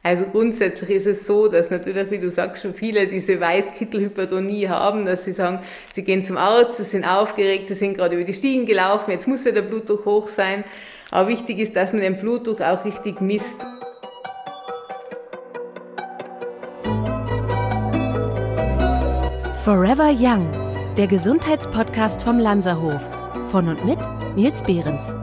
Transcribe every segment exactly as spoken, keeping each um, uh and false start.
Also grundsätzlich ist es so, dass natürlich, wie du sagst, schon viele diese Weißkittelhypertonie haben, dass sie sagen, sie gehen zum Arzt, sie sind aufgeregt, sie sind gerade über die Stiegen gelaufen, jetzt muss ja der Blutdruck hoch sein. Aber wichtig ist, dass man den Blutdruck auch richtig misst. Forever Young, der Gesundheitspodcast vom Lanzerhof. Von und mit Nils Behrens.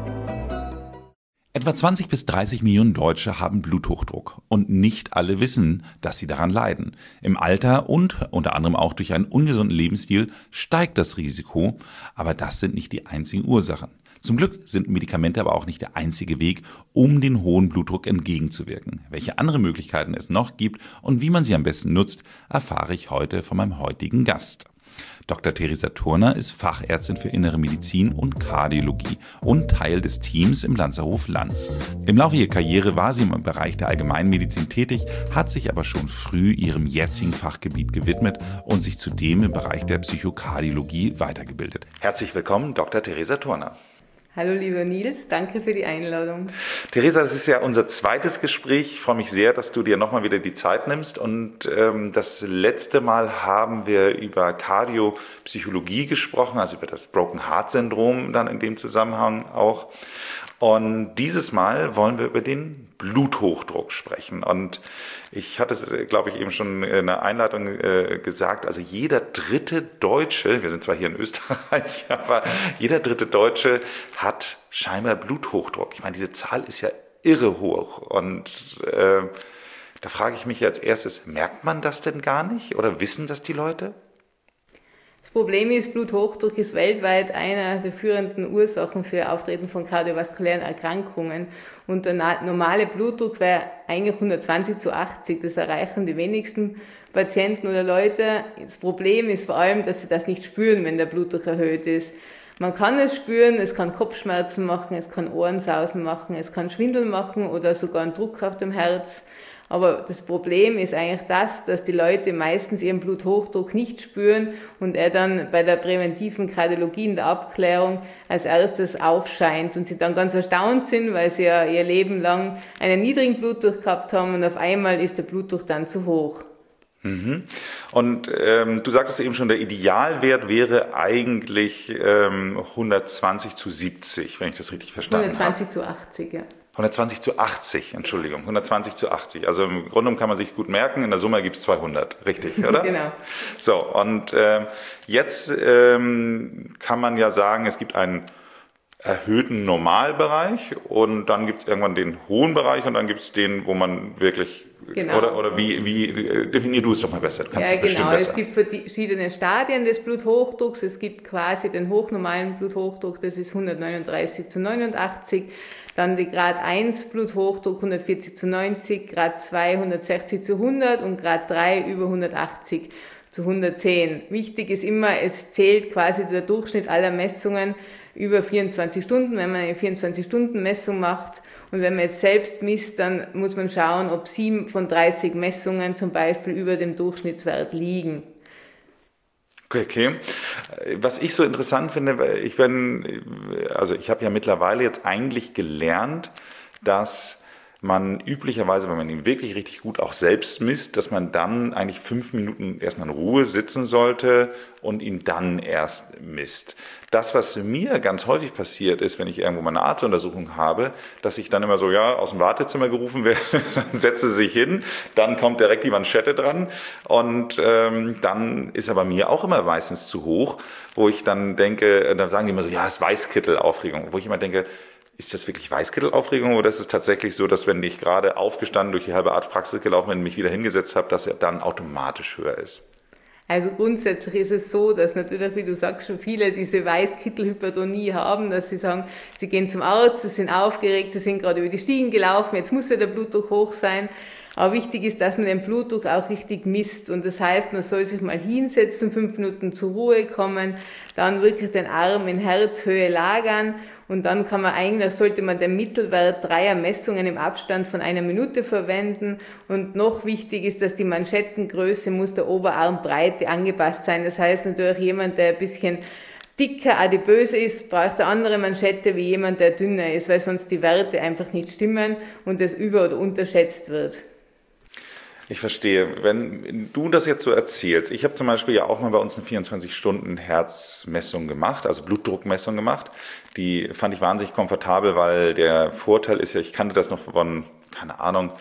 Etwa zwanzig bis dreißig Millionen Deutsche haben Bluthochdruck und nicht alle wissen, dass sie daran leiden. Im Alter und unter anderem auch durch einen ungesunden Lebensstil steigt das Risiko, aber das sind nicht die einzigen Ursachen. Zum Glück sind Medikamente aber auch nicht der einzige Weg, um den hohen Blutdruck entgegenzuwirken. Welche andere Möglichkeiten es noch gibt und wie man sie am besten nutzt, erfahre ich heute von meinem heutigen Gast. Doktor Theresa Thurner ist Fachärztin für Innere Medizin und Kardiologie und Teil des Teams im Lanzerhof Lanz. Im Laufe ihrer Karriere war sie im Bereich der Allgemeinmedizin tätig, hat sich aber schon früh ihrem jetzigen Fachgebiet gewidmet und sich zudem im Bereich der Psychokardiologie weitergebildet. Herzlich willkommen, Doktor Theresa Thurner. Hallo lieber Nils, danke für die Einladung. Theresa, das ist ja unser zweites Gespräch. Ich freue mich sehr, dass du dir nochmal wieder die Zeit nimmst. Und ähm, das letzte Mal haben wir über Kardiopsychologie gesprochen, also über das Broken Heart Syndrom dann in dem Zusammenhang auch. Und dieses Mal wollen wir über den Bluthochdruck sprechen. Und ich hatte es, glaube ich, eben schon in der Einleitung äh, gesagt, also jeder dritte Deutsche, wir sind zwar hier in Österreich, aber jeder dritte Deutsche hat scheinbar Bluthochdruck. Ich meine, diese Zahl ist ja irre hoch. Und äh, da frage ich mich als erstes, merkt man das denn gar nicht oder wissen das die Leute? Das Problem ist, Bluthochdruck ist weltweit einer der führenden Ursachen für Auftreten von kardiovaskulären Erkrankungen. Und der normale Blutdruck wäre eigentlich hundertzwanzig zu achtzig. Das erreichen die wenigsten Patienten oder Leute. Das Problem ist vor allem, dass sie das nicht spüren, wenn der Blutdruck erhöht ist. Man kann es spüren, es kann Kopfschmerzen machen, es kann Ohrensausen machen, es kann Schwindel machen oder sogar einen Druck auf dem Herz. Aber das Problem ist eigentlich das, dass die Leute meistens ihren Bluthochdruck nicht spüren und er dann bei der präventiven Kardiologie in der Abklärung als erstes aufscheint und sie dann ganz erstaunt sind, weil sie ja ihr Leben lang einen niedrigen Blutdruck gehabt haben und auf einmal ist der Blutdruck dann zu hoch. Mhm. Und ähm, du sagtest eben schon, der Idealwert wäre eigentlich ähm, hundertzwanzig zu siebzig, wenn ich das richtig verstanden hundertzwanzig habe. zu achtzig, ja. hundertzwanzig zu achtzig, Entschuldigung, hundertzwanzig zu achtzig. Also im Grunde genommen kann man sich gut merken, in der Summe gibt es zweihundert, richtig, oder? Genau. So, und äh, jetzt ähm, kann man ja sagen, es gibt einen erhöhten Normalbereich und dann gibt es irgendwann den hohen Bereich und dann gibt es den, wo man wirklich, genau. oder, oder wie, wie definier du es doch mal besser, du kannst ja, es bestimmt genau. besser. Es gibt verschiedene Stadien des Bluthochdrucks, es gibt quasi den hochnormalen Bluthochdruck, das ist hundertneununddreißig zu neunundachtzig, dann die Grad eins Bluthochdruck hundertvierzig zu neunzig, Grad zwei hundertsechzig zu hundert und Grad drei über hundertachtzig zu hundertzehn. Wichtig ist immer, es zählt quasi der Durchschnitt aller Messungen über vierundzwanzig Stunden, wenn man eine vierundzwanzig-Stunden-Messung macht. Und wenn man jetzt selbst misst, dann muss man schauen, ob sieben von dreißig Messungen zum Beispiel über dem Durchschnittswert liegen. Okay. Was ich so interessant finde, ich bin, also ich habe ja mittlerweile jetzt eigentlich gelernt, dass man üblicherweise, wenn man ihn wirklich richtig gut auch selbst misst, dass man dann eigentlich fünf Minuten erstmal in Ruhe sitzen sollte und ihn dann erst misst. Das, was mir ganz häufig passiert ist, wenn ich irgendwo mal eine Arztuntersuchung habe, dass ich dann immer so, ja, aus dem Wartezimmer gerufen werde, dann setze sich hin, dann kommt direkt die Manschette dran und ähm, dann ist er bei mir auch immer meistens zu hoch, wo ich dann denke, dann sagen die immer so, ja, es ist Weißkittelaufregung, wo ich immer denke, ist das wirklich Weißkittelaufregung oder ist es tatsächlich so, dass wenn ich gerade aufgestanden durch die halbe Arztpraxis gelaufen bin und mich wieder hingesetzt habe, dass er dann automatisch höher ist? Also grundsätzlich ist es so, dass natürlich, wie du sagst, schon viele diese Weißkittelhypertonie haben, dass sie sagen, sie gehen zum Arzt, sie sind aufgeregt, sie sind gerade über die Stiegen gelaufen, jetzt muss ja der Blutdruck hoch sein. Aber wichtig ist, dass man den Blutdruck auch richtig misst. Und das heißt, man soll sich mal hinsetzen, fünf Minuten zur Ruhe kommen, dann wirklich den Arm in Herzhöhe lagern und dann kann man eigentlich, sollte man den Mittelwert dreier Messungen im Abstand von einer Minute verwenden. Und noch wichtig ist, dass die Manschettengröße muss der Oberarmbreite angepasst sein. Das heißt natürlich, jemand, der ein bisschen dicker, adipös ist, braucht eine andere Manschette wie jemand, der dünner ist, weil sonst die Werte einfach nicht stimmen und es über- oder unterschätzt wird. Ich verstehe. Wenn du das jetzt so erzählst, ich habe zum Beispiel ja auch mal bei uns eine vierundzwanzig-Stunden-Herzmessung gemacht, also Blutdruckmessung gemacht. Die fand ich wahnsinnig komfortabel, weil der Vorteil ist ja, ich kannte das noch von, keine Ahnung,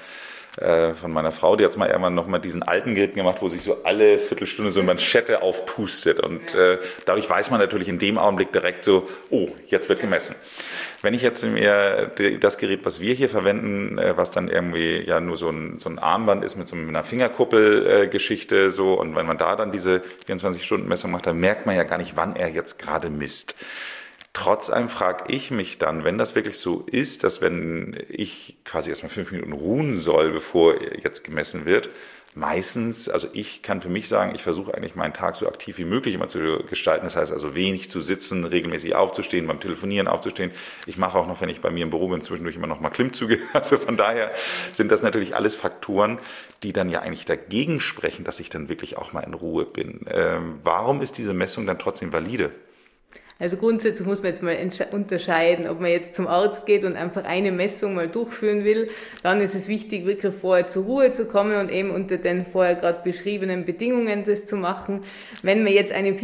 von meiner Frau, die hat mal irgendwann noch mal diesen alten Gerät gemacht, wo sich so alle Viertelstunde so eine Manschette aufpustet und ja. äh, dadurch weiß man natürlich in dem Augenblick direkt so, oh, jetzt wird gemessen. Wenn ich jetzt mir das Gerät, was wir hier verwenden, äh, was dann irgendwie ja nur so ein, so ein Armband ist mit so einer Fingerkuppel-Geschichte äh, so und wenn man da dann diese vierundzwanzig-Stunden-Messung macht, dann merkt man ja gar nicht, wann er jetzt gerade misst. Trotz allem frage ich mich dann, wenn das wirklich so ist, dass wenn ich quasi erstmal fünf Minuten ruhen soll, bevor jetzt gemessen wird, meistens, also ich kann für mich sagen, ich versuche eigentlich meinen Tag so aktiv wie möglich immer zu gestalten. Das heißt also wenig zu sitzen, regelmäßig aufzustehen, beim Telefonieren aufzustehen. Ich mache auch noch, wenn ich bei mir im Büro bin, zwischendurch immer noch mal Klimmzüge. Also von daher sind das natürlich alles Faktoren, die dann ja eigentlich dagegen sprechen, dass ich dann wirklich auch mal in Ruhe bin. Ähm, warum ist diese Messung dann trotzdem valide? Also grundsätzlich muss man jetzt mal unterscheiden, ob man jetzt zum Arzt geht und einfach eine Messung mal durchführen will, dann ist es wichtig, wirklich vorher zur Ruhe zu kommen und eben unter den vorher gerade beschriebenen Bedingungen das zu machen. Wenn man jetzt eine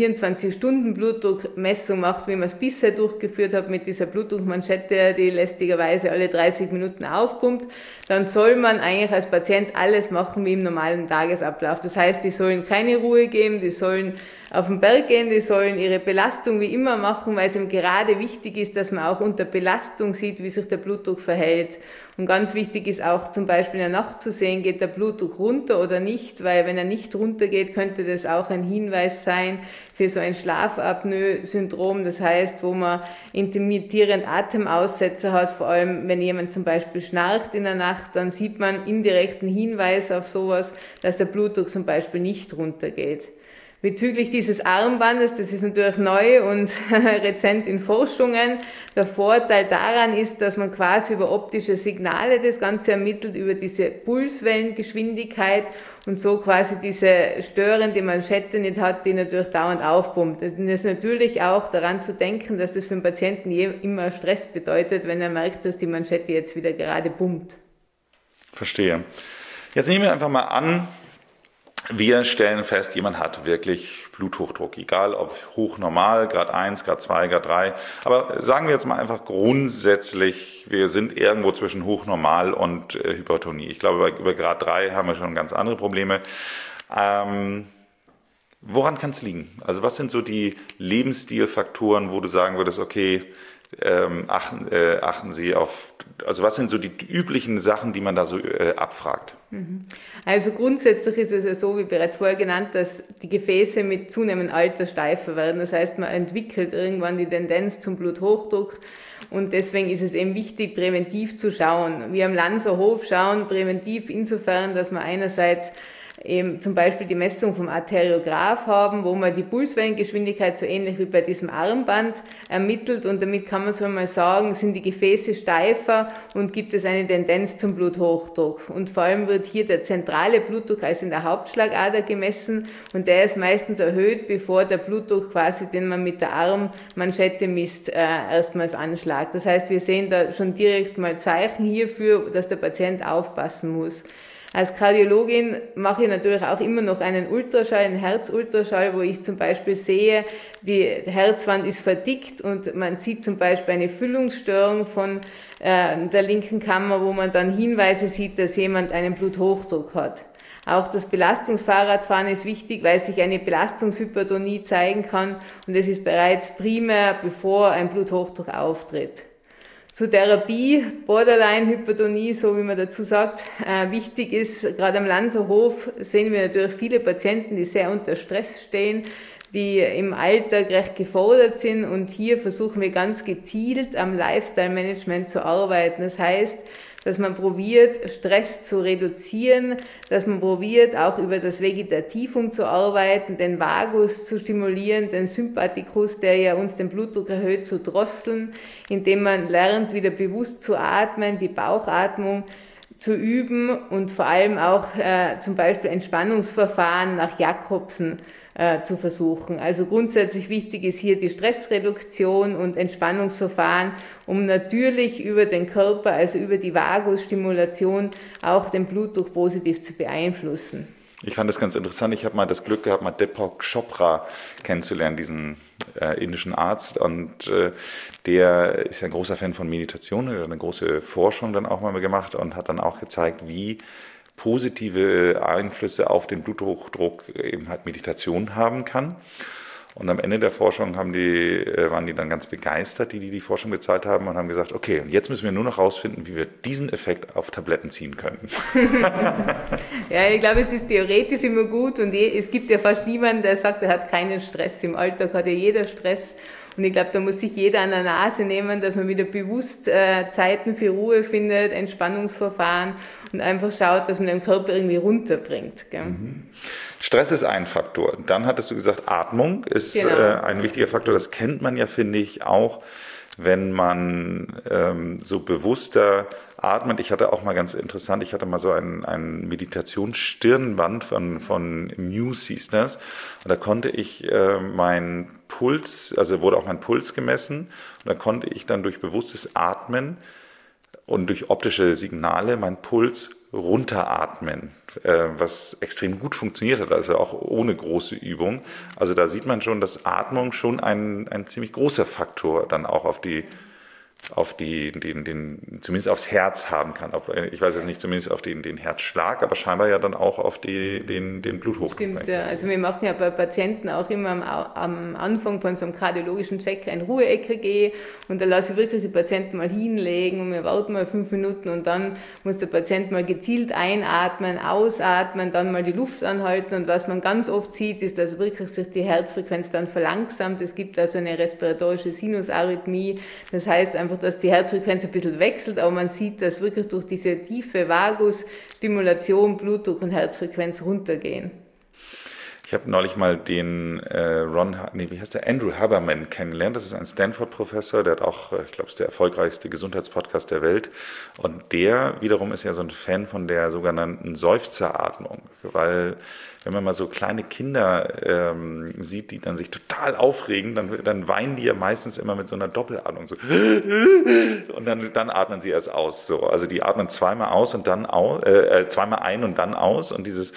vierundzwanzig-Stunden-Blutdruckmessung macht, wie man es bisher durchgeführt hat mit dieser Blutdruckmanschette, die lästigerweise alle dreißig Minuten aufpumpt, dann soll man eigentlich als Patient alles machen wie im normalen Tagesablauf. Das heißt, die sollen keine Ruhe geben, die sollen auf den Berg gehen, die sollen ihre Belastung wie immer machen, weil es eben gerade wichtig ist, dass man auch unter Belastung sieht, wie sich der Blutdruck verhält. Und ganz wichtig ist auch zum Beispiel in der Nacht zu sehen, geht der Blutdruck runter oder nicht, weil wenn er nicht runtergeht, könnte das auch ein Hinweis sein für so ein Schlafapnoe-Syndrom, das heißt, wo man intermittierend Atemaussetzer hat, vor allem wenn jemand zum Beispiel schnarcht in der Nacht, dann sieht man indirekten Hinweis auf sowas, dass der Blutdruck zum Beispiel nicht runtergeht. Bezüglich dieses Armbandes, das ist natürlich neu und rezent in Forschungen. Der Vorteil daran ist, dass man quasi über optische Signale das Ganze ermittelt, über diese Pulswellengeschwindigkeit und so quasi diese störende Manschette nicht hat, die natürlich dauernd aufpumpt. Das ist natürlich auch daran zu denken, dass es für den Patienten immer Stress bedeutet, wenn er merkt, dass die Manschette jetzt wieder gerade pumpt. Verstehe. Jetzt nehmen wir einfach mal an, wir stellen fest, jemand hat wirklich Bluthochdruck, egal ob hoch normal, Grad eins, Grad zwei, Grad drei. Aber sagen wir jetzt mal einfach grundsätzlich, wir sind irgendwo zwischen hoch normal und äh, Hypertonie. Ich glaube, über Grad drei haben wir schon ganz andere Probleme. Ähm, woran kann es liegen? Also was sind so die Lebensstilfaktoren, wo du sagen würdest, okay, ähm, achten, äh, achten Sie auf, also was sind so die üblichen Sachen, die man da so äh, abfragt? Also grundsätzlich ist es ja so, wie bereits vorher genannt, dass die Gefäße mit zunehmendem Alter steifer werden. Das heißt, man entwickelt irgendwann die Tendenz zum Bluthochdruck und deswegen ist es eben wichtig, präventiv zu schauen. Wir am Lanzerhof schauen präventiv insofern, dass man einerseits eben zum Beispiel die Messung vom Arteriograph haben, wo man die Pulswellengeschwindigkeit so ähnlich wie bei diesem Armband ermittelt und damit kann man so mal sagen, sind die Gefäße steifer und gibt es eine Tendenz zum Bluthochdruck. Und vor allem wird hier der zentrale Blutdruck also in der Hauptschlagader gemessen und der ist meistens erhöht, bevor der Blutdruck quasi, den man mit der Armmanschette misst, äh, erstmals anschlagt. Das heißt, wir sehen da schon direkt mal Zeichen hierfür, dass der Patient aufpassen muss. Als Kardiologin mache ich natürlich auch immer noch einen Ultraschall, einen Herzultraschall, wo ich zum Beispiel sehe, die Herzwand ist verdickt und man sieht zum Beispiel eine Füllungsstörung von äh, der linken Kammer, wo man dann Hinweise sieht, dass jemand einen Bluthochdruck hat. Auch das Belastungsfahrradfahren ist wichtig, weil sich eine Belastungshypertonie zeigen kann und es ist bereits primär, bevor ein Bluthochdruck auftritt. Zur Therapie, Borderline-Hypertonie, so wie man dazu sagt, äh, wichtig ist, gerade am Lanzerhof sehen wir natürlich viele Patienten, die sehr unter Stress stehen, die im Alltag recht gefordert sind und hier versuchen wir ganz gezielt am Lifestyle-Management zu arbeiten. Das heißt, dass man probiert, Stress zu reduzieren, dass man probiert, auch über das Vegetativum zu arbeiten, den Vagus zu stimulieren, den Sympathikus, der ja uns den Blutdruck erhöht, zu drosseln, indem man lernt, wieder bewusst zu atmen, die Bauchatmung zu üben und vor allem auch äh, zum Beispiel Entspannungsverfahren nach Jacobsen äh, zu versuchen. Also grundsätzlich wichtig ist hier die Stressreduktion und Entspannungsverfahren, um natürlich über den Körper, also über die Vagusstimulation, auch den Blutdruck positiv zu beeinflussen. Ich fand das ganz interessant. Ich habe mal das Glück gehabt, mal Deepak Chopra kennenzulernen, diesen äh, indischen Arzt. Und äh, der ist ja ein großer Fan von Meditation. Er hat eine große Forschung dann auch mal gemacht und hat dann auch gezeigt, wie positive Einflüsse auf den Bluthochdruck eben halt Meditation haben kann. Und am Ende der Forschung haben die, waren die dann ganz begeistert, die, die die Forschung bezahlt haben, und haben gesagt, okay, und jetzt müssen wir nur noch rausfinden, wie wir diesen Effekt auf Tabletten ziehen können. Ja, ich glaube, es ist theoretisch immer gut, und es gibt ja fast niemanden, der sagt, er hat keinen Stress. Im Alltag hat ja jeder Stress. Und ich glaube, da muss sich jeder an der Nase nehmen, dass man wieder bewusst äh, Zeiten für Ruhe findet, Entspannungsverfahren, und einfach schaut, dass man den Körper irgendwie runterbringt. Gell? Mhm. Stress ist ein Faktor. Dann hattest du gesagt, Atmung ist genau. äh, ein wichtiger Faktor. Das kennt man ja, finde ich, auch, wenn man ähm, so bewusster atmet. Ich hatte auch mal ganz interessant, ich hatte mal so ein, ein Meditationsstirnband von, von Muse hieß das. Und da konnte ich äh, meinen Puls, also wurde auch mein Puls gemessen. Und da konnte ich dann durch bewusstes Atmen und durch optische Signale meinen Puls runteratmen, äh, was extrem gut funktioniert hat, also auch ohne große Übung. Also da sieht man schon, dass Atmung schon ein, ein ziemlich großer Faktor dann auch auf die, auf die, den, den, zumindest aufs Herz haben kann. Auf, ich weiß jetzt nicht, zumindest auf den, den Herzschlag, aber scheinbar ja dann auch auf die, den, den Bluthochdruck. Stimmt, ja. Also wir machen ja bei Patienten auch immer am, am Anfang von so einem kardiologischen Check ein Ruhe-E K G, und da lasse ich wirklich die Patienten mal hinlegen und wir warten mal fünf Minuten, und dann muss der Patient mal gezielt einatmen, ausatmen, dann mal die Luft anhalten, und was man ganz oft sieht, ist, dass wirklich sich die Herzfrequenz dann verlangsamt. Es gibt also eine respiratorische Sinusarrhythmie, das heißt einfach, dass die Herzfrequenz ein bisschen wechselt, aber man sieht, dass wirklich durch diese tiefe Vagusstimulation Blutdruck und Herzfrequenz runtergehen. Ich habe neulich mal den äh, Ron, nee, wie heißt der, Andrew Haberman kennengelernt. Das ist ein Stanford-Professor, der hat auch, ich glaube, es ist der erfolgreichste Gesundheitspodcast der Welt. Und der wiederum ist ja so ein Fan von der sogenannten Seufzeratmung, weil wenn man mal so kleine Kinder ähm, sieht, die dann sich total aufregen, dann, dann weinen die ja meistens immer mit so einer Doppelatmung, so, und dann, dann atmen sie erst aus. So. Also die atmen zweimal aus und dann aus, äh, zweimal ein und dann aus, und dieses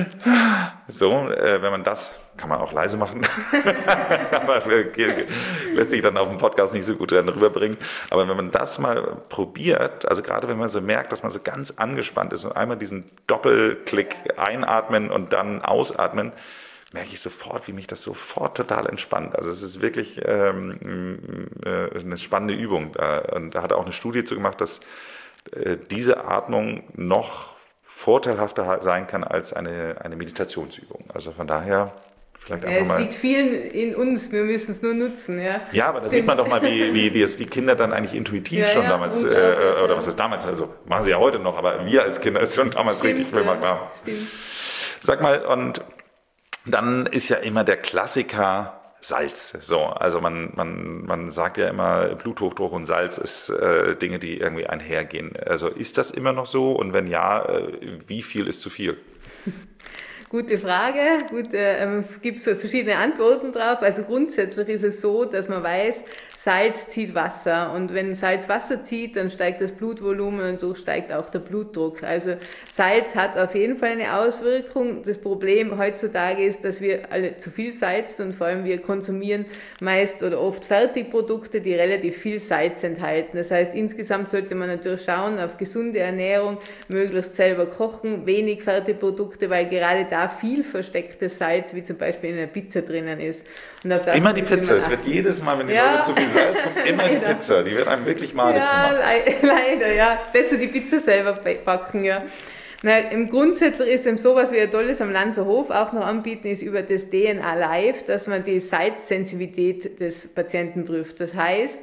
so, äh, wenn man das, kann man auch leise machen, aber äh, lässt sich dann auf dem Podcast nicht so gut dann rüberbringen. Aber wenn man das mal probiert, also gerade wenn man so merkt, dass man so ganz angespannt ist und einmal diesen Doppelklick einatmen und dann ausatmen, merke ich sofort, wie mich das sofort total entspannt. Also es ist wirklich ähm, äh, eine spannende Übung. Und da hat er auch eine Studie zu gemacht, dass äh, diese Atmung noch vorteilhafter sein kann als eine, eine Meditationsübung. Also von daher vielleicht einfach ja, es mal. Es liegt vielen in uns, wir müssen es nur nutzen. Ja, ja, aber da sieht man doch mal, wie, wie die, die Kinder dann eigentlich intuitiv ja, schon ja, damals, äh, oder was ist damals, also machen sie ja heute noch, aber wir als Kinder ist schon damals Stimmt, richtig gemacht haben. Ja. Stimmt. Sag mal, und dann ist ja immer der Klassiker Salz. So, also man, man, man sagt ja immer, Bluthochdruck und Salz ist äh, Dinge, die irgendwie einhergehen. Also ist das immer noch so? Und wenn ja, äh, wie viel ist zu viel? Gute Frage, gut, äh, gibt es so verschiedene Antworten drauf. Also grundsätzlich ist es so, dass man weiß, Salz zieht Wasser, und wenn Salz Wasser zieht, dann steigt das Blutvolumen und so steigt auch der Blutdruck. Also Salz hat auf jeden Fall eine Auswirkung. Das Problem heutzutage ist, dass wir alle zu viel salzen, und vor allem wir konsumieren meist oder oft Fertigprodukte, die relativ viel Salz enthalten. Das heißt, insgesamt sollte man natürlich schauen auf gesunde Ernährung, möglichst selber kochen, wenig Fertigprodukte, weil gerade da viel verstecktes Salz, wie zum Beispiel in einer Pizza drinnen ist. Und auf das immer die Pizza, es wird jedes Mal, wenn die ja. Leute zu viel Salz kommt, immer die Pizza, die wird einem wirklich malig ja, gemacht. Le leider, ja. Besser die Pizza selber backen, ja. Na, im Grundsätzlich ist eben sowas, wie ein tolles am Lanzer Hof auch noch anbieten, ist über das D N A Live, dass man die Salzsensitivität des Patienten prüft. Das heißt,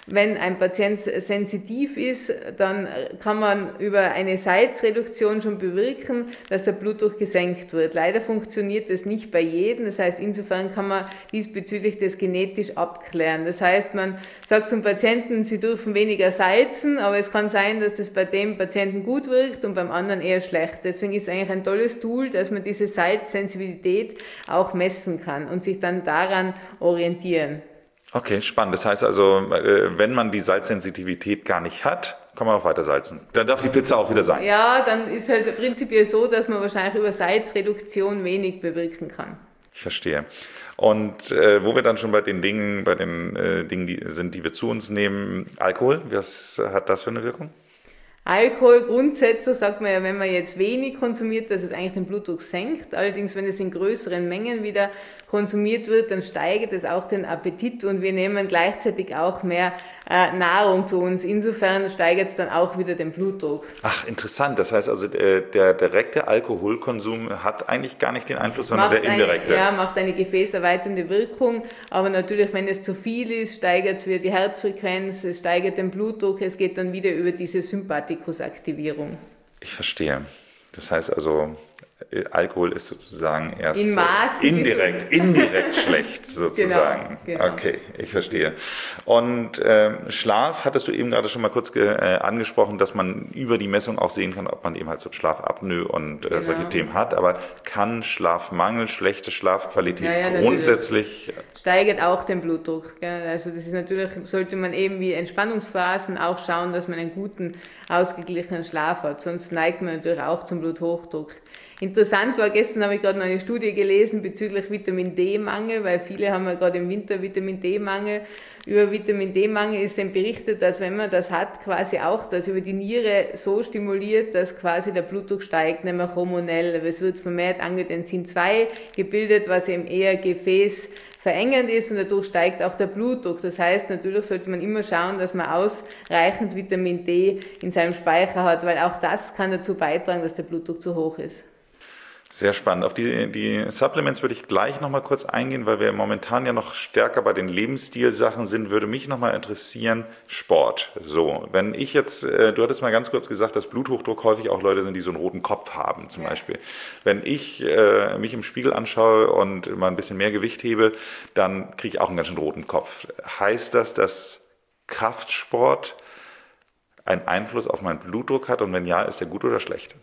Wenn ein Patient sensitiv ist, dann kann man über eine Salzreduktion schon bewirken, dass der Blutdruck gesenkt wird. Leider funktioniert das nicht bei jedem. Das heißt, insofern kann man diesbezüglich das genetisch abklären. Das heißt, man sagt zum Patienten, sie dürfen weniger salzen, aber es kann sein, dass das bei dem Patienten gut wirkt und beim anderen eher schlecht. Deswegen ist es eigentlich ein tolles Tool, dass man diese Salzsensibilität auch messen kann und sich dann daran orientieren. Okay, spannend. Das heißt also, wenn man die Salzsensitivität gar nicht hat, kann man auch weiter salzen. Dann darf die Pizza auch wieder sein. Ja, dann ist halt prinzipiell so, dass man wahrscheinlich über Salzreduktion wenig bewirken kann. Ich verstehe. Und äh, wo wir dann schon bei den Dingen, bei den äh, Dingen die sind, die wir zu uns nehmen, Alkohol, was hat das für eine Wirkung? Alkohol grundsätzlich sagt man ja, wenn man jetzt wenig konsumiert, dass es eigentlich den Blutdruck senkt. Allerdings, wenn es in größeren Mengen wieder konsumiert wird, dann steigert es auch den Appetit und wir nehmen gleichzeitig auch mehr äh, Nahrung zu uns. Insofern steigert es dann auch wieder den Blutdruck. Ach, interessant. Das heißt also, der, der direkte Alkoholkonsum hat eigentlich gar nicht den Einfluss, sondern macht der indirekte. Eine, ja, macht eine gefäßerweiternde Wirkung. Aber natürlich, wenn es zu viel ist, steigert es wieder die Herzfrequenz, es steigert den Blutdruck, es geht dann wieder über diese Sympathikusaktivierung. Ich verstehe. Das heißt also, Alkohol ist sozusagen erst in Maßen indirekt, indirekt schlecht sozusagen. Genau, genau. Okay, ich verstehe. Und äh, Schlaf hattest du eben gerade schon mal kurz ge, äh, angesprochen, dass man über die Messung auch sehen kann, ob man eben halt so Schlafapnoe und äh, genau. solche Themen hat. Aber kann Schlafmangel, schlechte Schlafqualität ja, ja, grundsätzlich steigert auch den Blutdruck. Also das ist natürlich, sollte man eben wie Entspannungsphasen auch schauen, dass man einen guten, ausgeglichenen Schlaf hat. Sonst neigt man natürlich auch zum Bluthochdruck. Interessant war, gestern habe ich gerade noch eine Studie gelesen bezüglich Vitamin D-Mangel, weil viele haben ja gerade im Winter Vitamin D-Mangel. Über Vitamin D-Mangel ist dann berichtet, dass wenn man das hat, quasi auch das über die Niere so stimuliert, dass quasi der Blutdruck steigt, nämlich hormonell. Es wird vermehrt Angiotensin zwei gebildet, was eben eher Gefäß verengend ist und dadurch steigt auch der Blutdruck. Das heißt, natürlich sollte man immer schauen, dass man ausreichend Vitamin D in seinem Speicher hat, weil auch das kann dazu beitragen, dass der Blutdruck zu hoch ist. Sehr spannend. Auf die, die Supplements würde ich gleich nochmal kurz eingehen, weil wir momentan ja noch stärker bei den Lebensstilsachen sind, würde mich nochmal interessieren, Sport. So, wenn ich jetzt, äh, du hattest mal ganz kurz gesagt, dass Bluthochdruck häufig auch Leute sind, die so einen roten Kopf haben zum ja. Beispiel. Wenn ich äh, mich im Spiegel anschaue und mal ein bisschen mehr Gewicht hebe, dann kriege ich auch einen ganz schön roten Kopf. Heißt das, dass Kraftsport einen Einfluss auf meinen Blutdruck hat und wenn ja, ist der gut oder schlecht?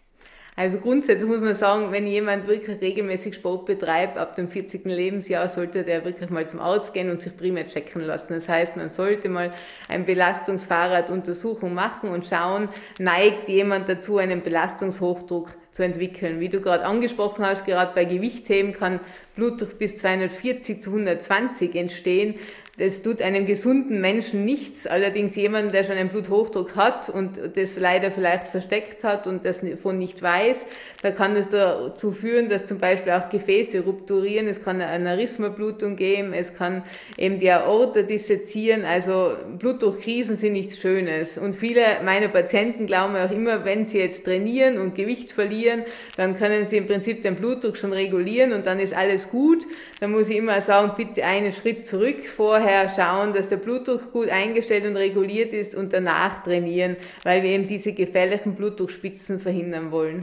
Also grundsätzlich muss man sagen, wenn jemand wirklich regelmäßig Sport betreibt, ab dem vierzigsten Lebensjahr sollte der wirklich mal zum Arzt gehen und sich primär checken lassen. Das heißt, man sollte mal eine Belastungsfahrraduntersuchung machen und schauen, neigt jemand dazu, einen Belastungshochdruck zu entwickeln. Wie du gerade angesprochen hast, gerade bei Gewichtheben kann Blutdruck bis zweihundertvierzig zu hundertzwanzig entstehen. Das tut einem gesunden Menschen nichts. Allerdings jemand, der schon einen Bluthochdruck hat und das leider vielleicht versteckt hat und das davon nicht weiß, da kann das dazu führen, dass zum Beispiel auch Gefäße rupturieren. Es kann eine Aneurysma-Blutung geben, es kann eben die Aorta dissezieren. Also Blutdruckkrisen sind nichts Schönes. Und viele meiner Patienten glauben auch immer, wenn sie jetzt trainieren und Gewicht verlieren, dann können sie im Prinzip den Blutdruck schon regulieren und dann ist alles gut. Dann muss ich immer sagen, bitte einen Schritt zurück, vorher schauen, dass der Blutdruck gut eingestellt und reguliert ist und danach trainieren, weil wir eben diese gefährlichen Blutdruckspitzen verhindern wollen.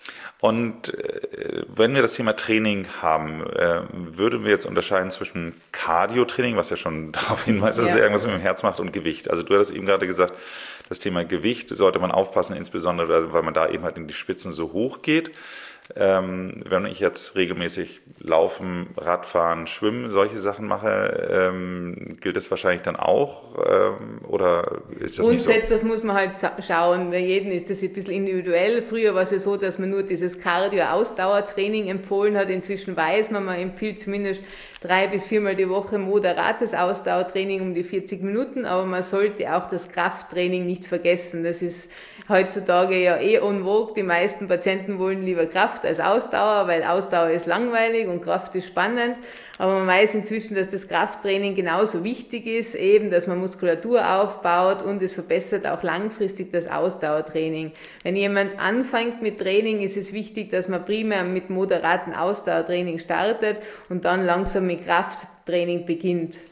Und äh, wenn wir das Thema Training haben, äh, würden wir jetzt unterscheiden zwischen Cardio-Training, was ja schon darauf hinweist, dass ja. es irgendwas mit dem Herz macht, und Gewicht. Also du hattest eben gerade gesagt, das Thema Gewicht sollte man aufpassen, insbesondere weil man da eben halt in die Spitzen so hoch geht. Ähm, wenn ich jetzt regelmäßig Laufen, Radfahren, Schwimmen, solche Sachen mache, ähm, gilt das wahrscheinlich dann auch ähm, oder ist das nicht so? Grundsätzlich muss man halt schauen, bei jedem ist das ein bisschen individuell. Früher war es ja so, dass man nur dieses Cardio-Ausdauertraining empfohlen hat. Inzwischen weiß man, man empfiehlt zumindest drei bis viermal die Woche moderates Ausdauertraining um die vierzig Minuten, aber man sollte auch das Krafttraining nicht vergessen. Das ist heutzutage ja eh en vogue. Die meisten Patienten wollen lieber Kraft als Ausdauer, weil Ausdauer ist langweilig und Kraft ist spannend. Aber man weiß inzwischen, dass das Krafttraining genauso wichtig ist, eben, dass man Muskulatur aufbaut und es verbessert auch langfristig das Ausdauertraining. Wenn jemand anfängt mit Training, ist es wichtig, dass man primär mit moderatem Ausdauertraining startet und dann langsam mit Krafttraining beginnt.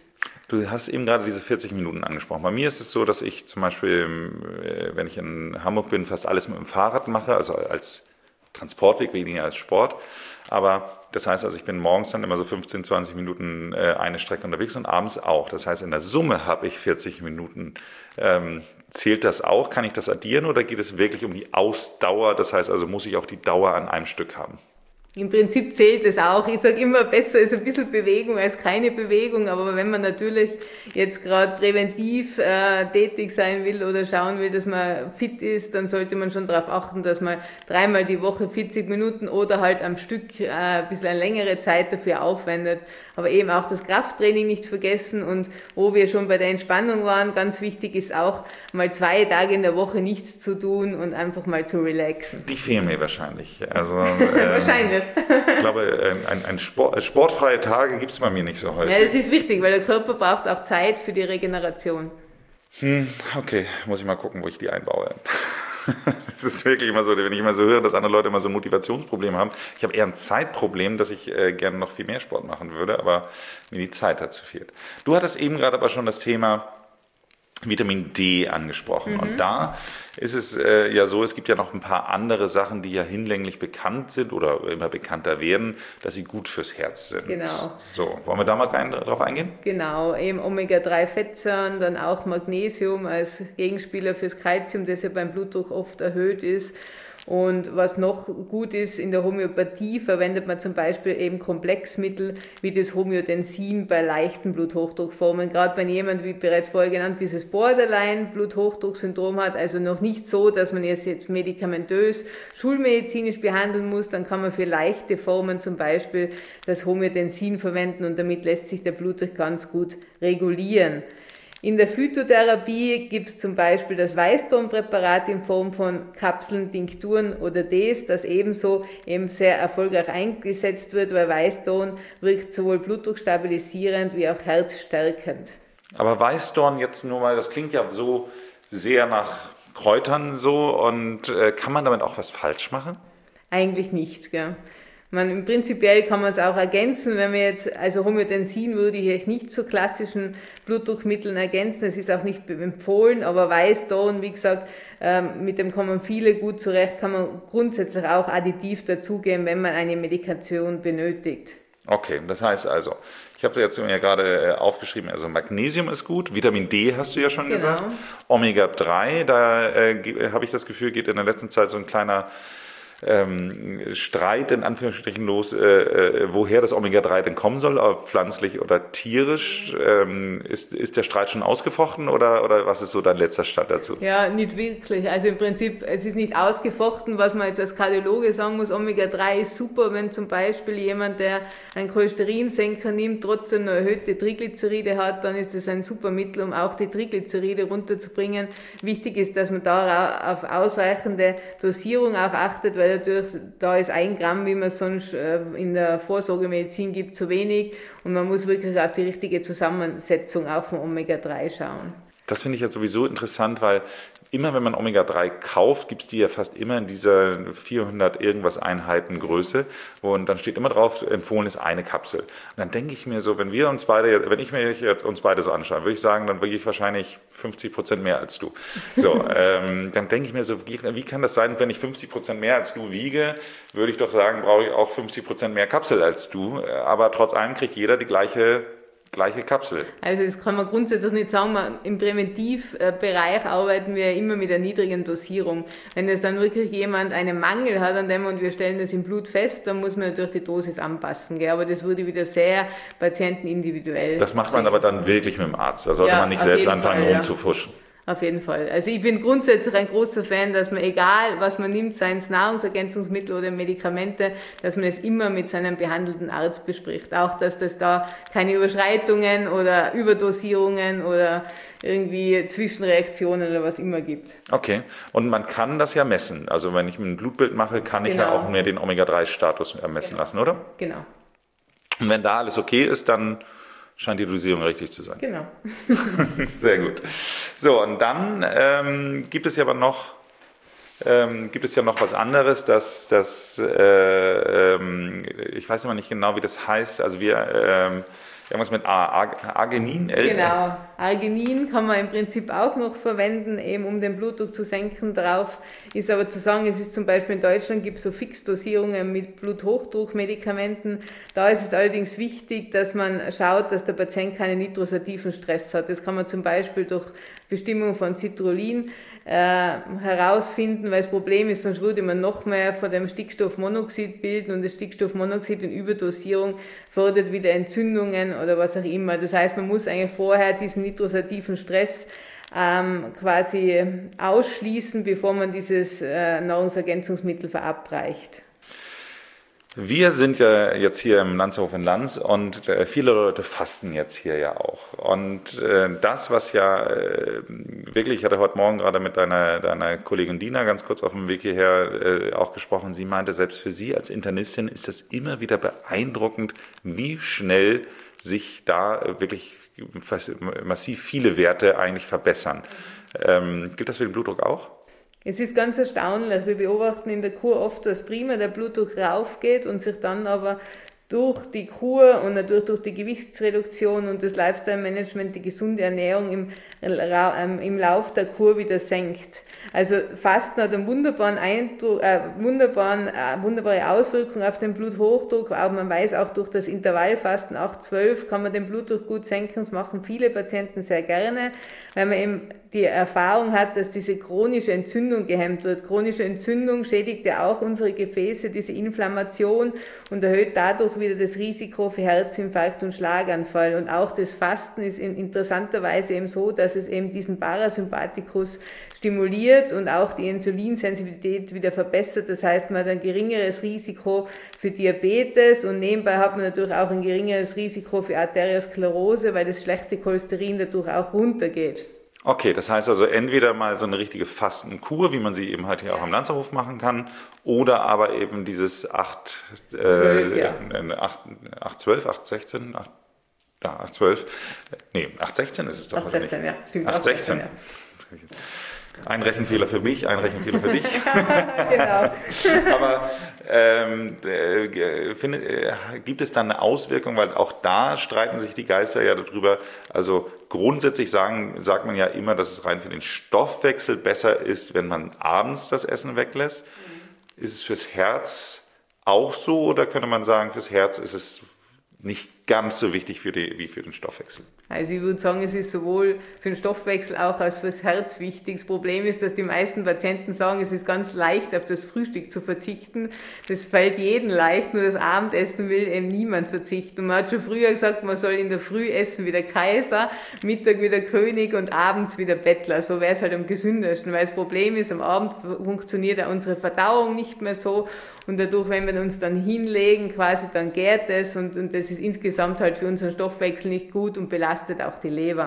Du hast eben gerade diese vierzig Minuten angesprochen. Bei mir ist es so, dass ich zum Beispiel, wenn ich in Hamburg bin, fast alles mit dem Fahrrad mache, also als Transportweg, weniger als Sport. Aber das heißt also, ich bin morgens dann immer so fünfzehn, zwanzig Minuten äh, eine Strecke unterwegs und abends auch. Das heißt, in der Summe habe ich vierzig Minuten. Ähm, zählt das auch? Kann ich das addieren oder geht es wirklich um die Ausdauer? Das heißt also, muss ich auch die Dauer an einem Stück haben? Im Prinzip zählt es auch. Ich sage immer, besser ist ein bisschen Bewegung als keine Bewegung. Aber wenn man natürlich jetzt gerade präventiv äh, tätig sein will oder schauen will, dass man fit ist, dann sollte man schon darauf achten, dass man dreimal die Woche vierzig Minuten oder halt am Stück äh, ein bisschen eine längere Zeit dafür aufwendet. Aber eben auch das Krafttraining nicht vergessen. Und wo wir schon bei der Entspannung waren, ganz wichtig ist auch, mal zwei Tage in der Woche nichts zu tun und einfach mal zu relaxen. Die fehlen mir wahrscheinlich. Also, ähm, wahrscheinlich. Ich glaube, ein, ein Sport, sportfreie Tage gibt es bei mir nicht so häufig. Ja, das ist wichtig, weil der Körper braucht auch Zeit für die Regeneration. Hm, okay, muss ich mal gucken, wo ich die einbaue. Es ist wirklich immer so, wenn ich immer so höre, dass andere Leute immer so Motivationsprobleme haben. Ich habe eher ein Zeitproblem, dass ich äh, gerne noch viel mehr Sport machen würde, aber mir die Zeit dazu fehlt. Du hattest eben gerade aber schon das Thema Vitamin D angesprochen. Mhm. Und da ist es äh, ja so, es gibt ja noch ein paar andere Sachen, die ja hinlänglich bekannt sind oder immer bekannter werden, dass sie gut fürs Herz sind. Genau. So, wollen wir da mal ein, drauf eingehen? Genau, eben Omega drei Fettsäuren, dann auch Magnesium als Gegenspieler fürs Kalzium, das ja beim Blutdruck oft erhöht ist. Und was noch gut ist, in der Homöopathie verwendet man zum Beispiel eben Komplexmittel wie das Homöotensin bei leichten Bluthochdruckformen. Gerade wenn jemand, wie bereits vorher genannt, dieses Borderline-Bluthochdrucksyndrom hat, also noch nicht so, dass man es jetzt medikamentös, schulmedizinisch behandeln muss, dann kann man für leichte Formen zum Beispiel das Homöotensin verwenden und damit lässt sich der Blutdruck ganz gut regulieren. In der Phytotherapie gibt es zum Beispiel das Weißdornpräparat in Form von Kapseln, Tinkturen oder Tees, das ebenso eben sehr erfolgreich eingesetzt wird, weil Weißdorn wirkt sowohl blutdruckstabilisierend wie auch herzstärkend. Aber Weißdorn jetzt nur mal, das klingt ja so sehr nach Kräutern so und äh, kann man damit auch was falsch machen? Eigentlich nicht, gell. Man, prinzipiell kann man es auch ergänzen, wenn wir jetzt, also Homöotensin würde ich jetzt nicht zu klassischen Blutdruckmitteln ergänzen, es ist auch nicht empfohlen, aber Weißdorn, wie gesagt, ähm, mit dem kommen viele gut zurecht, kann man grundsätzlich auch additiv dazugeben, wenn man eine Medikation benötigt. Okay, das heißt also, ich habe jetzt mir gerade aufgeschrieben, also Magnesium ist gut, Vitamin D hast du ja schon genau gesagt, Omega drei, da äh, habe ich das Gefühl, geht in der letzten Zeit so ein kleiner Ähm, Streit in Anführungsstrichen los, äh, äh, woher das Omega drei denn kommen soll, ob pflanzlich oder tierisch. Ähm, ist, ist der Streit schon ausgefochten oder, oder was ist so dein letzter Stand dazu? Ja, nicht wirklich. Also im Prinzip, es ist nicht ausgefochten, was man jetzt als Kardiologe sagen muss. Omega drei ist super, wenn zum Beispiel jemand, der einen Cholesterinsenker nimmt, trotzdem eine erhöhte Triglyceride hat, dann ist es ein super Mittel, um auch die Triglyceride runterzubringen. Wichtig ist, dass man da auf ausreichende Dosierung auch achtet, weil natürlich, da ist ein Gramm, wie man es sonst in der Vorsorgemedizin gibt, zu wenig und man muss wirklich auf die richtige Zusammensetzung auch von Omega drei schauen. Das finde ich ja sowieso interessant, weil immer wenn man Omega drei kauft, gibt es die ja fast immer in dieser vierhundert irgendwas Einheiten Größe und dann steht immer drauf, empfohlen ist eine Kapsel. Und dann denke ich mir so, wenn wir uns beide, wenn ich mir jetzt uns beide so anschaue, würde ich sagen, dann wiege ich wahrscheinlich fünfzig Prozent mehr als du. So, ähm, dann denke ich mir so, wie, wie kann das sein, wenn ich fünfzig Prozent mehr als du wiege, würde ich doch sagen, brauche ich auch fünfzig Prozent mehr Kapsel als du, aber trotz allem kriegt jeder die gleiche gleiche Kapsel. Also das kann man grundsätzlich nicht sagen. Im Präventivbereich arbeiten wir immer mit einer niedrigen Dosierung. Wenn es dann wirklich jemand einen Mangel hat an dem und wir stellen das im Blut fest, dann muss man natürlich die Dosis anpassen. Gell? Aber das würde wieder sehr patientenindividuell Das macht man sehen. aber dann wirklich mit dem Arzt. Da sollte ja, man nicht selbst anfangen, Fall, rumzufuschen. Ja. Auf jeden Fall. Also ich bin grundsätzlich ein großer Fan, dass man, egal was man nimmt, seien es Nahrungsergänzungsmittel oder Medikamente, dass man es immer mit seinem behandelnden Arzt bespricht. Auch, dass das da keine Überschreitungen oder Überdosierungen oder irgendwie Zwischenreaktionen oder was immer gibt. Okay. Und man kann das ja messen. Also wenn ich ein Blutbild mache, kann ich Genau. ja auch mir den Omega drei Status messen Genau. lassen, oder? Genau. Und wenn da alles okay ist, dann scheint die Dosierung richtig zu sein. Genau. Sehr gut. So, und dann ähm, gibt es ja aber noch, ähm, gibt es ja noch was anderes, dass das, äh, ähm, ich weiß immer nicht genau, wie das heißt, also wir, ähm, irgendwas mit A, Arginin? L- Genau, Arginin kann man im Prinzip auch noch verwenden, eben um den Blutdruck zu senken. Darauf ist aber zu sagen, es ist zum Beispiel in Deutschland gibt es so Fixdosierungen mit Bluthochdruckmedikamenten. Da ist es allerdings wichtig, dass man schaut, dass der Patient keinen nitrosativen Stress hat. Das kann man zum Beispiel durch Bestimmung von Citrullin Äh, herausfinden, weil das Problem ist, sonst würde man noch mehr von dem Stickstoffmonoxid bilden und das Stickstoffmonoxid in Überdosierung fördert wieder Entzündungen oder was auch immer. Das heißt, man muss eigentlich vorher diesen nitrosativen Stress ähm, quasi ausschließen, bevor man dieses äh, Nahrungsergänzungsmittel verabreicht. Wir sind ja jetzt hier im Lanzerhof in Lanz und äh, viele Leute fasten jetzt hier ja auch. Und äh, das, was ja äh, wirklich, ich hatte heute Morgen gerade mit deiner, deiner Kollegin Dina ganz kurz auf dem Weg hierher äh, auch gesprochen, sie meinte, selbst für sie als Internistin ist das immer wieder beeindruckend, wie schnell sich da äh, wirklich massiv viele Werte eigentlich verbessern. Ähm, gilt das für den Blutdruck auch? Es ist ganz erstaunlich. Wir beobachten in der Kur oft, dass prima der Blutdruck raufgeht und sich dann aber durch die Kur und natürlich durch die Gewichtsreduktion und das Lifestyle-Management, die gesunde Ernährung im, im Lauf der Kur wieder senkt. Also Fasten hat einen wunderbaren Eindruck, äh, wunderbaren, äh, wunderbare Auswirkung auf den Bluthochdruck. Auch man weiß, auch durch das Intervallfasten acht zwölf kann man den Blutdruck gut senken. Das machen viele Patienten sehr gerne, weil man eben die Erfahrung hat, dass diese chronische Entzündung gehemmt wird. Chronische Entzündung schädigt ja auch unsere Gefäße, diese Inflammation und erhöht dadurch wieder das Risiko für Herzinfarkt und Schlaganfall. Und auch das Fasten ist in interessanterweise eben so, dass es eben diesen Parasympathikus stimuliert und auch die Insulinsensibilität wieder verbessert. Das heißt, man hat ein geringeres Risiko für Diabetes und nebenbei hat man natürlich auch ein geringeres Risiko für Arteriosklerose, weil das schlechte Cholesterin dadurch auch runtergeht. Okay, das heißt also entweder mal so eine richtige Fastenkur, wie man sie eben halt hier auch am Lanzerhof machen kann, oder aber eben dieses acht zwölf, acht sechzehn, ja, acht zwölf, nee, acht sechzehn ist es doch. acht sechzehn, ja, stimmt. acht sechzehn. Ja. Ein Rechenfehler für mich, ein Rechenfehler für dich. Genau. Aber ähm, äh, find, äh, gibt es dann eine Auswirkung, weil auch da streiten sich die Geister ja darüber. Also grundsätzlich sagen, sagt man ja immer, dass es rein für den Stoffwechsel besser ist, wenn man abends das Essen weglässt. Mhm. Ist es fürs Herz auch so oder könnte man sagen, fürs Herz ist es nicht ganz so wichtig für die, wie für den Stoffwechsel? Also ich würde sagen, es ist sowohl für den Stoffwechsel auch als für das Herz wichtig. Das Problem ist, dass die meisten Patienten sagen, es ist ganz leicht, auf das Frühstück zu verzichten. Das fällt jedem leicht, nur das Abendessen will eben niemand verzichten. Und man hat schon früher gesagt, man soll in der Früh essen wie der Kaiser, Mittag wie der König und abends wie der Bettler. So wäre es halt am gesündesten, weil das Problem ist, am Abend funktioniert ja unsere Verdauung nicht mehr so und dadurch, wenn wir uns dann hinlegen, quasi dann gärt es und, und das ist insgesamt halt für unseren Stoffwechsel nicht gut und belastet auch die Leber.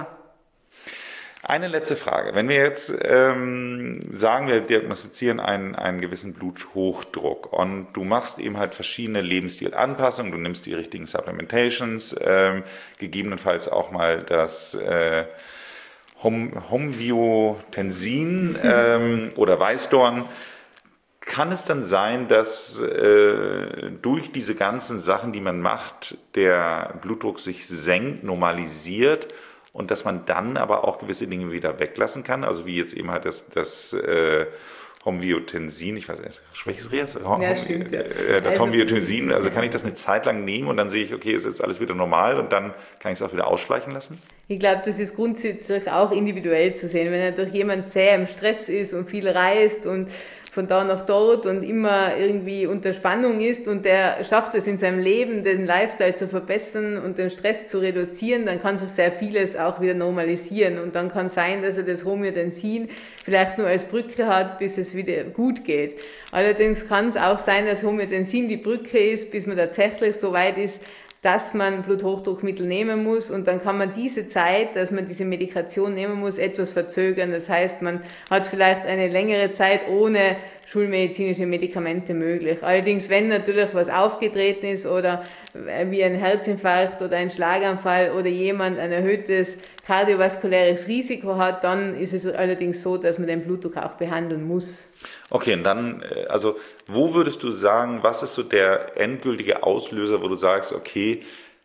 Eine letzte Frage. Wenn wir jetzt ähm, sagen, wir diagnostizieren einen, einen gewissen Bluthochdruck und du machst eben halt verschiedene Lebensstilanpassungen, du nimmst die richtigen Supplementations, ähm, gegebenenfalls auch mal das äh, Hom- Homöotensin ähm, oder Weißdorn. Kann es dann sein, dass äh, durch diese ganzen Sachen, die man macht, der Blutdruck sich senkt, normalisiert und dass man dann aber auch gewisse Dinge wieder weglassen kann? Also wie jetzt eben halt das, das äh, Homöotensin, ich weiß nicht, spreche ich es richtig? Ja, stimmt. Ja. Äh, das also, Homöotensin, also kann ich das eine Zeit lang nehmen und dann sehe ich, okay, es ist alles wieder normal und dann kann ich es auch wieder ausschleichen lassen? Ich glaube, das ist grundsätzlich auch individuell zu sehen. Wenn natürlich jemand sehr im Stress ist und viel reist und von da nach dort und immer irgendwie unter Spannung ist und der schafft es in seinem Leben, den Lifestyle zu verbessern und den Stress zu reduzieren, dann kann sich sehr vieles auch wieder normalisieren und dann kann sein, dass er das Homöotensin vielleicht nur als Brücke hat, bis es wieder gut geht. Allerdings kann es auch sein, dass Homöotensin die Brücke ist, bis man tatsächlich so weit ist, dass man Bluthochdruckmittel nehmen muss und dann kann man diese Zeit, dass man diese Medikation nehmen muss, etwas verzögern. Das heißt, man hat vielleicht eine längere Zeit ohne schulmedizinische Medikamente möglich. Allerdings, wenn natürlich was aufgetreten ist oder wie ein Herzinfarkt oder ein Schlaganfall oder jemand ein erhöhtes kardiovaskuläres Risiko hat, dann ist es allerdings so, dass man den Blutdruck auch behandeln muss. Okay, und dann, also wo würdest du sagen, was ist so der endgültige Auslöser, wo du sagst, okay,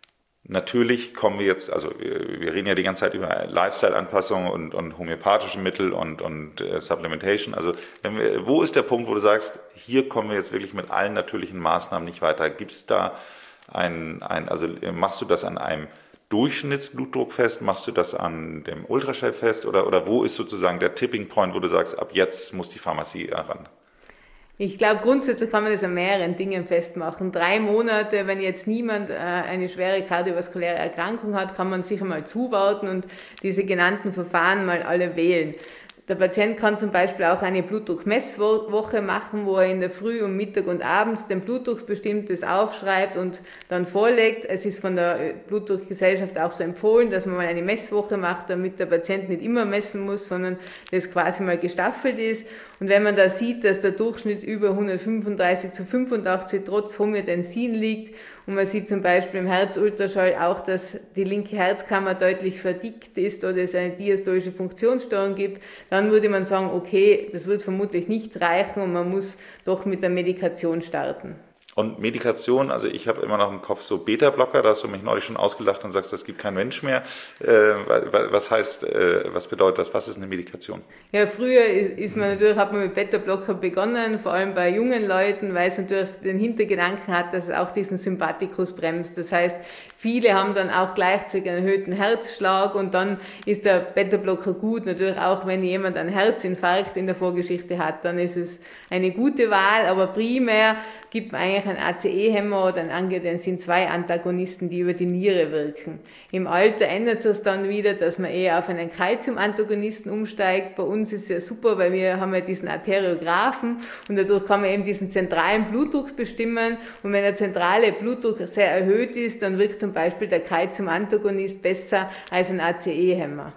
Natürlich kommen wir jetzt, also wir, wir reden ja die ganze Zeit über Lifestyle-Anpassungen und, und homöopathische Mittel und, und äh, Supplementation. Also wenn wir, wo ist der Punkt, wo du sagst, hier kommen wir jetzt wirklich mit allen natürlichen Maßnahmen nicht weiter? Gibt es da ein, ein, also machst du das an einem Durchschnittsblutdruck fest? Machst du das an dem Ultraschall fest? Oder, oder wo ist sozusagen der Tipping Point, wo du sagst, ab jetzt muss die Pharmazie ran? Ich glaube, grundsätzlich kann man das an mehreren Dingen festmachen. Drei Monate, wenn jetzt niemand äh, eine schwere kardiovaskuläre Erkrankung hat, kann man sicher mal zuwarten und diese genannten Verfahren mal alle wählen. Der Patient kann zum Beispiel auch eine Blutdruckmesswoche machen, wo er in der Früh, um Mittag und abends den Blutdruck bestimmtes aufschreibt und dann vorlegt. Es ist von der Blutdruckgesellschaft auch so empfohlen, dass man mal eine Messwoche macht, damit der Patient nicht immer messen muss, sondern das quasi mal gestaffelt ist. Und wenn man da sieht, dass der Durchschnitt über hundertfünfunddreißig zu fünfundachtzig trotz Homöotensin liegt und man sieht zum Beispiel im Herzultraschall auch, dass die linke Herzkammer deutlich verdickt ist oder es eine diastolische Funktionsstörung gibt, dann würde man sagen, okay, das wird vermutlich nicht reichen und man muss doch mit der Medikation starten. Und Medikation, also ich habe immer noch im Kopf so Beta-Blocker, da hast du mich neulich schon ausgelacht und sagst, das gibt kein Mensch mehr. Äh, was heißt, äh, was bedeutet das? Was ist eine Medikation? Ja, früher ist, ist man natürlich, hat man mit Beta-Blocker begonnen, vor allem bei jungen Leuten, weil es natürlich den Hintergedanken hat, dass es auch diesen Sympathikus bremst. Das heißt, viele haben dann auch gleichzeitig einen erhöhten Herzschlag und dann ist der Beta-Blocker gut. Natürlich auch, wenn jemand einen Herzinfarkt in der Vorgeschichte hat, dann ist es eine gute Wahl, aber primär gibt man eigentlich einen A C E-Hämmer oder einen Angiotensin zwei Antagonisten, die über die Niere wirken. Im Alter ändert sich das dann wieder, dass man eher auf einen Calcium-Antagonisten umsteigt. Bei uns ist es ja super, weil wir haben ja diesen Arteriographen und dadurch kann man eben diesen zentralen Blutdruck bestimmen. Und wenn der zentrale Blutdruck sehr erhöht ist, dann wirkt zum Beispiel der Calcium-Antagonist besser als ein A C E-Hämmer.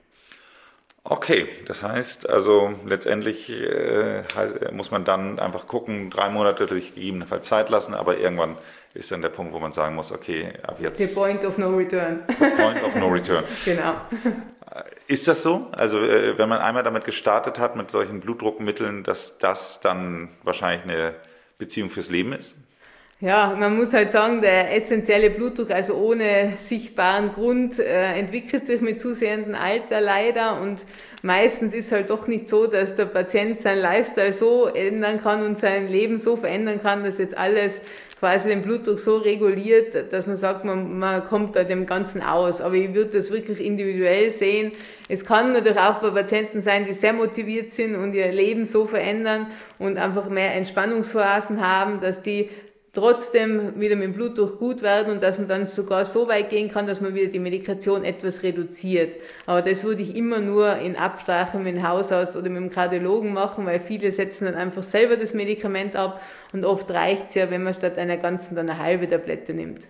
Okay, das heißt also letztendlich äh, muss man dann einfach gucken, drei Monate durch gegebenenfalls Zeit lassen, aber irgendwann ist dann der Punkt, wo man sagen muss, okay, ab jetzt... The point of no return. The point of no return. Genau. Ist das so? Also äh, wenn man einmal damit gestartet hat, mit solchen Blutdruckmitteln, dass das dann wahrscheinlich eine Beziehung fürs Leben ist? Ja, man muss halt sagen, der essentielle Blutdruck, also ohne sichtbaren Grund, äh, entwickelt sich mit zusehendem Alter leider und meistens ist halt doch nicht so, dass der Patient seinen Lifestyle so ändern kann und sein Leben so verändern kann, dass jetzt alles quasi den Blutdruck so reguliert, dass man sagt, man, man kommt da dem Ganzen aus. Aber ich würde das wirklich individuell sehen. Es kann natürlich auch bei Patienten sein, die sehr motiviert sind und ihr Leben so verändern und einfach mehr Entspannungsphasen haben, dass die trotzdem wieder mit dem Blutdruck gut werden und dass man dann sogar so weit gehen kann, dass man wieder die Medikation etwas reduziert. Aber das würde ich immer nur in Absprache mit dem Hausarzt oder mit dem Kardiologen machen, weil viele setzen dann einfach selber das Medikament ab und oft reicht es ja, wenn man statt einer ganzen dann eine halbe Tablette nimmt.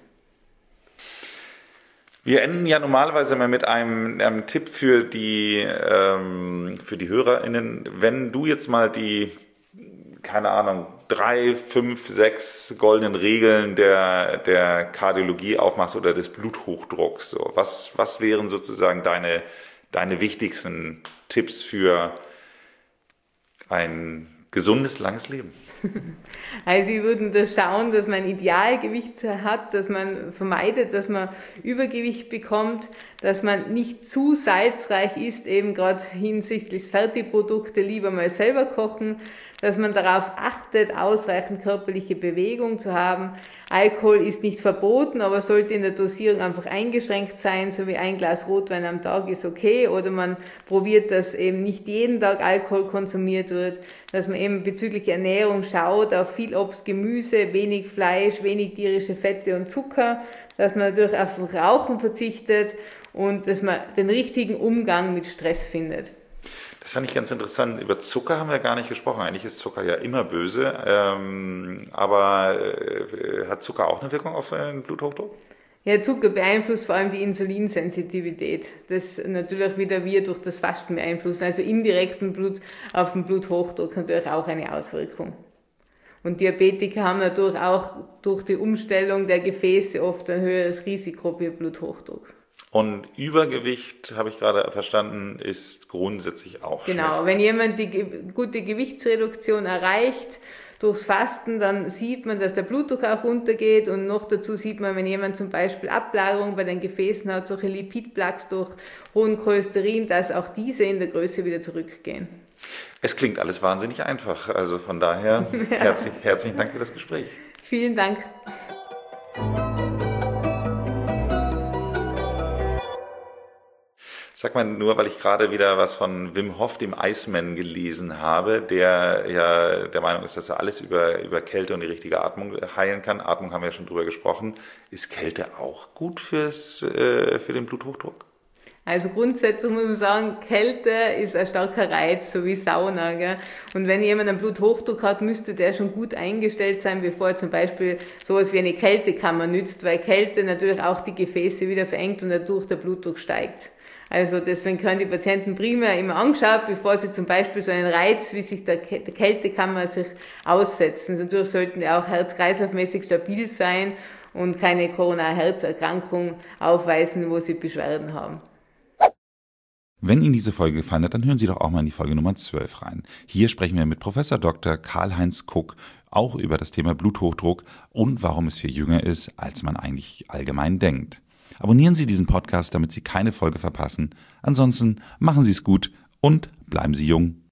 Wir enden ja normalerweise mal mit einem, einem Tipp für die, ähm, für die HörerInnen. Wenn du jetzt mal die, keine Ahnung, drei, fünf, sechs goldenen Regeln der, der Kardiologie aufmachst oder des Bluthochdrucks. So, was, was wären sozusagen deine, deine wichtigsten Tipps für ein gesundes, langes Leben? Also ich würde da schauen, dass man ein Idealgewicht hat, dass man vermeidet, dass man Übergewicht bekommt, dass man nicht zu salzreich ist, eben gerade hinsichtlich Fertigprodukte lieber mal selber kochen, dass man darauf achtet, ausreichend körperliche Bewegung zu haben. Alkohol ist nicht verboten, aber sollte in der Dosierung einfach eingeschränkt sein, so wie ein Glas Rotwein am Tag ist okay, oder man probiert, dass eben nicht jeden Tag Alkohol konsumiert wird, dass man eben bezüglich Ernährung schaut auf viel Obst, Gemüse, wenig Fleisch, wenig tierische Fette und Zucker, dass man natürlich auf Rauchen verzichtet und dass man den richtigen Umgang mit Stress findet. Das fand ich ganz interessant. Über Zucker haben wir gar nicht gesprochen. Eigentlich ist Zucker ja immer böse. Ähm, aber äh, hat Zucker auch eine Wirkung auf den Bluthochdruck? Ja, Zucker beeinflusst vor allem die Insulinsensitivität. Das natürlich wieder wir durch das Fasten beeinflussen. Also indirekten Blut auf den Bluthochdruck natürlich auch eine Auswirkung. Und Diabetiker haben natürlich auch durch die Umstellung der Gefäße oft ein höheres Risiko für Bluthochdruck. Und Übergewicht, habe ich gerade verstanden, ist grundsätzlich auch Genau, schlecht. Wenn jemand die gute Gewichtsreduktion erreicht, durchs Fasten, dann sieht man, dass der Blutdruck auch runtergeht und noch dazu sieht man, wenn jemand zum Beispiel Ablagerung bei den Gefäßen hat, solche Lipidplaques durch hohen Cholesterin, dass auch diese in der Größe wieder zurückgehen. Es klingt alles wahnsinnig einfach, also von daher ja. herzlich, herzlichen Dank für das Gespräch. Vielen Dank. Sag mal, nur weil ich gerade wieder was von Wim Hof, dem Iceman, gelesen habe, der ja der Meinung ist, dass er alles über, über Kälte und die richtige Atmung heilen kann. Atmung haben wir ja schon drüber gesprochen. Ist Kälte auch gut fürs, äh, für den Bluthochdruck? Also grundsätzlich muss man sagen, Kälte ist ein starker Reiz, so wie Sauna. Gell? Und wenn jemand einen Bluthochdruck hat, müsste der schon gut eingestellt sein, bevor er zum Beispiel sowas wie eine Kältekammer nützt, weil Kälte natürlich auch die Gefäße wieder verengt und dadurch der Blutdruck steigt. Also deswegen können die Patienten primär immer angeschaut, bevor sie zum Beispiel so einen Reiz wie sich der Kältekammer sich aussetzen. Natürlich sollten die auch herz-kreislaufmäßig stabil sein und keine Koronarherzerkrankung aufweisen, wo sie Beschwerden haben. Wenn Ihnen diese Folge gefallen hat, dann hören Sie doch auch mal in die Folge Nummer zwölf rein. Hier sprechen wir mit Professor Doktor Karl-Heinz Kuck auch über das Thema Bluthochdruck und warum es viel jünger ist, als man eigentlich allgemein denkt. Abonnieren Sie diesen Podcast, damit Sie keine Folge verpassen. Ansonsten machen Sie es gut und bleiben Sie jung.